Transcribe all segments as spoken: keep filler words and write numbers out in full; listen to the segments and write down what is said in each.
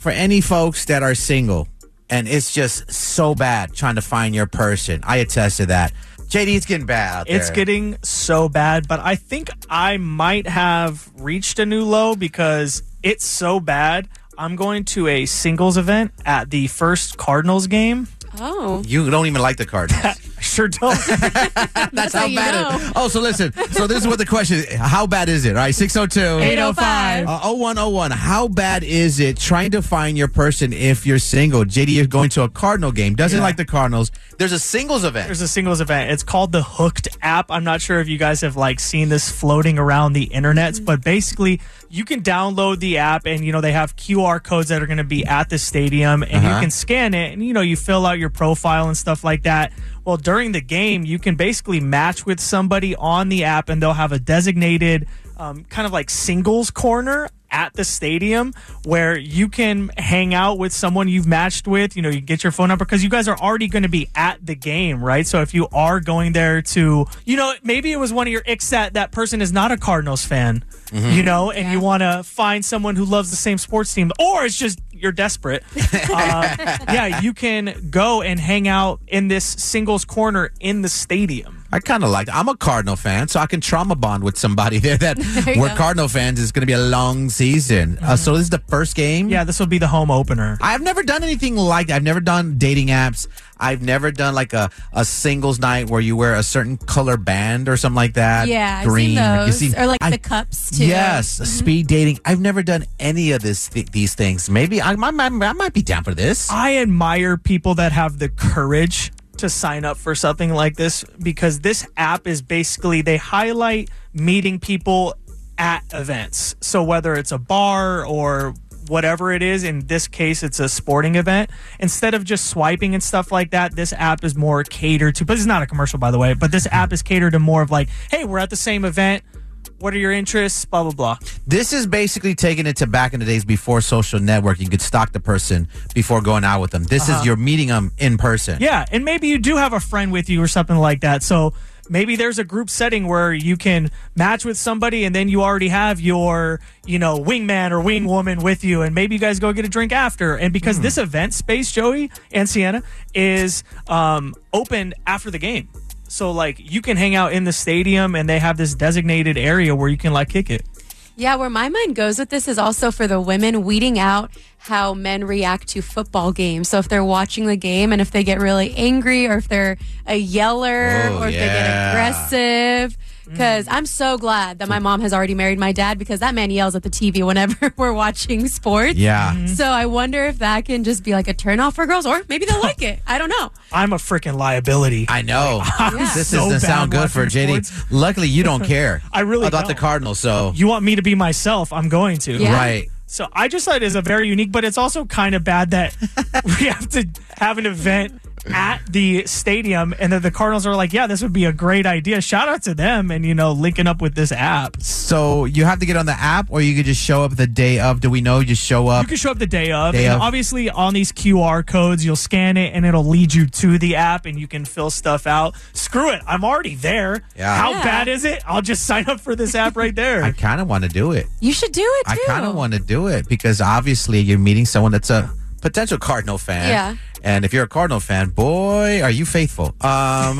for any folks that are single and it's just so bad trying to find your person, I attest to that. J D, it's getting bad out there. It's getting so bad, but I think I might have reached a new low because it's so bad. I'm going to a singles event at the first Cardinals game. Oh. You don't even like the Cardinals. I sure don't. That's how, how bad you it know. is. Oh, so listen. So this is what the question is. How bad is it? All right, six oh two. eight oh five. Uh, oh one oh one. How bad is it trying to find your person if you're single? J D is going to a Cardinal game. Doesn't Yeah. like the Cardinals. There's a singles event. There's a singles event. It's called the Hooked app. I'm not sure if you guys have like seen this floating around the internet, but basically you can download the app and, you know, they have Q R codes that are going to be at the stadium and Uh-huh. you can scan it and, you know, you fill out your profile and stuff like that. Well, during the game, you can basically match with somebody on the app and they'll have a designated um, kind of like singles corner at the stadium where you can hang out with someone you've matched with. You know, you get your phone number because you guys are already going to be at the game, right? So if you are going there to, you know, maybe it was one of your icks that that person is not a Cardinals fan, Mm-hmm. you know, and Yeah. you want to find someone who loves the same sports team, or it's just you're desperate. uh, yeah, you can go and hang out in this singles corner in the stadium. I kind of like it. I'm a Cardinal fan, so I can trauma bond with somebody there that you we're go. Cardinal fans. It's going to be a long season. Uh, so this is the first game? Yeah, this will be the home opener. I've never done anything like that. I've never done dating apps. I've never done like a, a singles night where you wear a certain color band or something like that. Yeah, I've Green. seen those. You see- or like I- the cups, too. Yes, speed dating. I've never done any of this th- these things. Maybe I, I, might- I might be down for this. I admire people that have the courage to sign up for something like this because this app is basically they highlight meeting people at events. So whether it's a bar or whatever it is, in this case it's a sporting event, instead of just swiping and stuff like that, this app is more catered to, but it's not a commercial by the way, but this app is catered to more of like, hey, we're at the same event. What are your interests? Blah, blah, blah. This is basically taking it to back in the days before social network. You could stalk the person before going out with them. This Uh-huh. is you're meeting them in person. Yeah, and maybe you do have a friend with you or something like that. So maybe there's a group setting where you can match with somebody and then you already have your, you know, wingman or wingwoman with you and maybe you guys go get a drink after. And because this event space, Joey and Sienna, is um, open after the game. So, like, you can hang out in the stadium and they have this designated area where you can, like, kick it. Yeah, where my mind goes with this is also for the women weeding out how men react to football games. So if they're watching the game and if they get really angry or if they're a yeller Oh, or if they get yeah. aggressive. Because I'm so glad that my mom has already married my dad because that man yells at the T V whenever we're watching sports. Yeah. So I wonder if that can just be like a turnoff for girls or maybe they'll like it. I don't know. I'm a freaking liability. I know. Yeah. This so doesn't sound bad good for watching J D. sports. Luckily, you don't care. I really about the don't. Cardinals. So You want me to be myself, I'm going to. Yeah. right. So I just thought it is a very unique, but it's also kind of bad that we have to have an event at the stadium and then the Cardinals are like, yeah, this would be a great idea. Shout out to them and, you know, linking up with this app. So you have to get on the app, or you could just show up the day of. Do we know? You just show up. You can show up the day of. Day and of. obviously on these Q R codes, you'll scan it and it'll lead you to the app and you can fill stuff out. Screw it. I'm already there. Yeah. How Yeah. bad is it? I'll just sign up for this app right there. I kind of want to do it. You should do it I too. kind of want to do it because obviously you're meeting someone that's a potential Cardinal fan. Yeah. And if you're a Cardinal fan, boy, are you faithful. Um,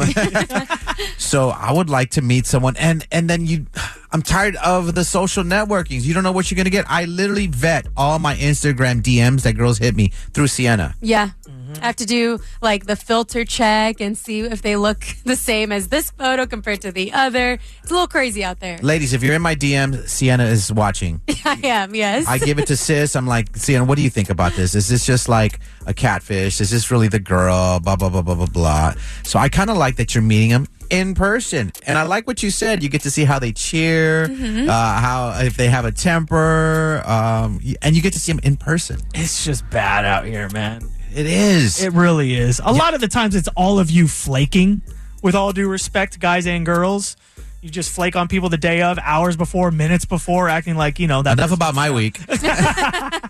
so I would like to meet someone. And, and then you, I'm tired of the social networkings. You don't know what you're going to get. I literally vet all my Instagram D Ms that girls hit me through Sienna. Yeah. I have to do like the filter check and see if they look the same as this photo compared to the other. It's a little crazy out there. Ladies, if you're in my D Ms, Sienna is watching. I am, yes. I give it to sis. I'm like, Sienna, what do you think about this? Is this just like a catfish? Is this really the girl? Blah, blah, blah, blah, blah, blah. So I kind of like that you're meeting them in person. And I like what you said. You get to see how they cheer, Mm-hmm. uh, how if they have a temper, um, and you get to see them in person. It's just bad out here, man. It is. It really is. A lot of the times it's all of you flaking, with all due respect, guys and girls. You just flake on people the day of, hours before, minutes before, acting like, you know, that. Enough about my week. This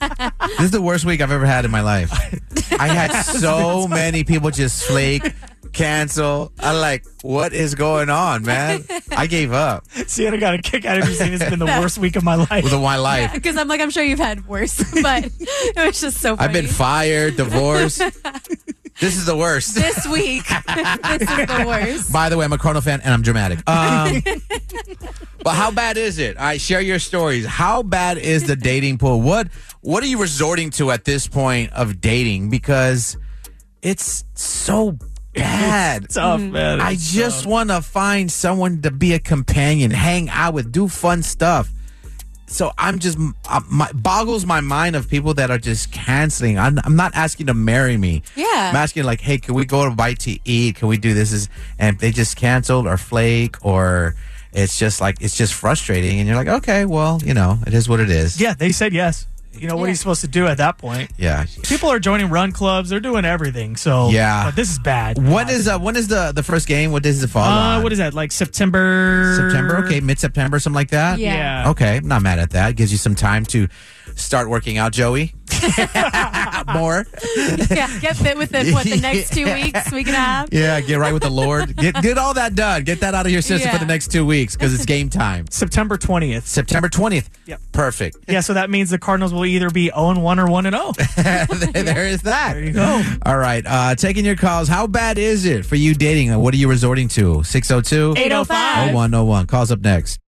is the worst week I've ever had in my life. I had so many people just flake, cancel. I'm like, what is going on, man? I gave up Sienna got a kick out of you saying it's been the worst week of my life. with my life. Because I'm like, I'm sure you've had worse, but it was just so funny. I've been fired, divorced. This is the worst. This week, this is the worst. By the way, I'm a Cardinal fan and I'm dramatic. Um, but how bad is it? I share your stories. How bad is the dating pool? What What are you resorting to at this point of dating? Because it's so bad. Tough, man. I It's just tough. want to find someone to be a companion, hang out with, do fun stuff. So I'm just uh, my, boggles my mind of people that are just canceling. I'm, I'm not asking to marry me. Yeah. I'm asking like, hey, can we go to a bite to eat? Can we do this? Is and if they just canceled or flake or it's just like it's just frustrating. And you're like, okay, well, you know, it is what it is. Yeah, they said yes. You know, what are Yeah. you supposed to do at that point? Yeah. People are joining run clubs. They're doing everything. So Yeah. but this is bad. When is uh, when is the the first game? What does it fall uh, on? what is that? Like September? September? Okay, mid September, something like that. Yeah. Yeah. Okay, not mad at that. Gives you some time to start working out, Joey. More. Yeah, get fit within what the next two Yeah. weeks, week and a half. Yeah, get right with the Lord. Get get all that done. Get that out of your system for Yeah. the next two weeks because it's game time. September twentieth. September twentieth. Yep. Perfect. Yeah, so that means the Cardinals will either be oh and one or one and oh. There is that. There you go. All right. Uh, taking your calls. How bad is it for you dating? What are you resorting to? six oh two, eight oh five. oh one oh one. Calls up next.